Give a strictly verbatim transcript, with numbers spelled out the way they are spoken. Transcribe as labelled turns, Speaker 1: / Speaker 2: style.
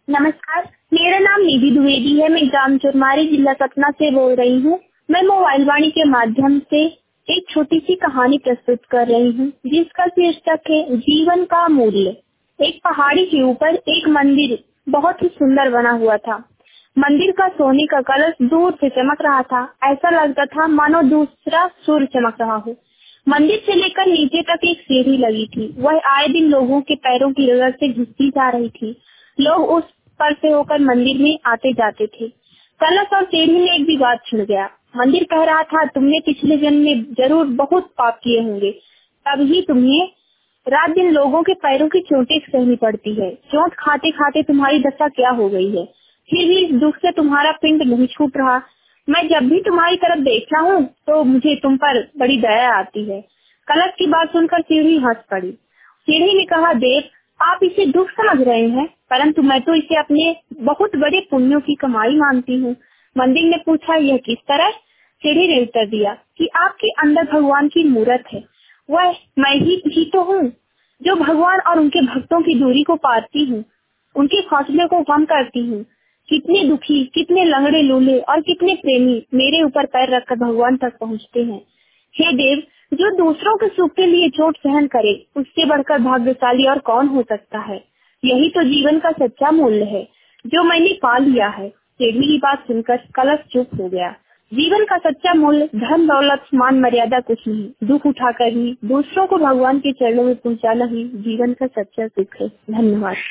Speaker 1: नमस्कार, मेरा नाम निधि द्विवेदी है। मैं ग्राम चुरमारी, जिला सतना से बोल रही हूँ। मैं मोबाइल वाणी के माध्यम से एक छोटी सी कहानी प्रस्तुत कर रही हूँ, जिसका शीर्षक है जीवन का मूल्य। एक पहाड़ी के ऊपर एक मंदिर बहुत ही सुंदर बना हुआ था। मंदिर का सोने का कलश दूर से चमक रहा था। ऐसा लगता था मानो दूसरा सूर्य चमक रहा हो। मंदिर से लेकर नीचे तक एक सीढ़ी लगी थी। वह आए दिन लोगों के पैरों की नजर से घिसती जा रही थी। लोग उस पर से होकर मंदिर में आते जाते थे। कलश और सीढ़ी में एक भी बात छिड़ गया। मंदिर कह रहा था, तुमने पिछले जन्म में जरूर बहुत पाप किए होंगे, तभी तुम्हें रात दिन लोगों के पैरों की चोटें सहनी पड़ती है। चोट खाते खाते तुम्हारी दशा क्या हो गई है, फिर भी इस दुख से तुम्हारा पिंड नहीं छूट रहा। मैं जब भी तुम्हारी तरफ देखता हूँ तो मुझे तुम पर बड़ी दया आती है। कलश की बात सुनकर सीढ़ी हंस पड़ी। सीढ़ी ने कहा, देव, आप इसे दुख समझ रहे हैं, परंतु मैं तो इसे अपने बहुत बड़े पुण्यों की कमाई मानती हूँ। मंदिर ने पूछा, यह किस तरह? सीढ़ी ने उत्तर दिया कि आपके अंदर भगवान की मूर्त है। वह मैं ही, ही तो हूँ, जो भगवान और उनके भक्तों की दूरी को पारती हूँ, उनके हौसले को कम करती हूँ। कितने दुखी, कितने लंगड़े लूले और कितने प्रेमी मेरे ऊपर पैर रखकर भगवान तक पहुँचते हैं। हे देव, जो दूसरों के सुख के लिए चोट सहन करे, उससे बढ़कर भाग्यशाली और कौन हो सकता है। यही तो जीवन का सच्चा मूल्य है, जो मैंने पा लिया है। सीढ़ी की बात सुनकर कलश चुप हो गया। जीवन का सच्चा मूल्य धन दौलत मान मर्यादा कुछ नहीं, दुख उठाकर ही दूसरों को भगवान के चरणों में पहुंचाना ही जीवन का सच्चा सुख है। धन्यवाद।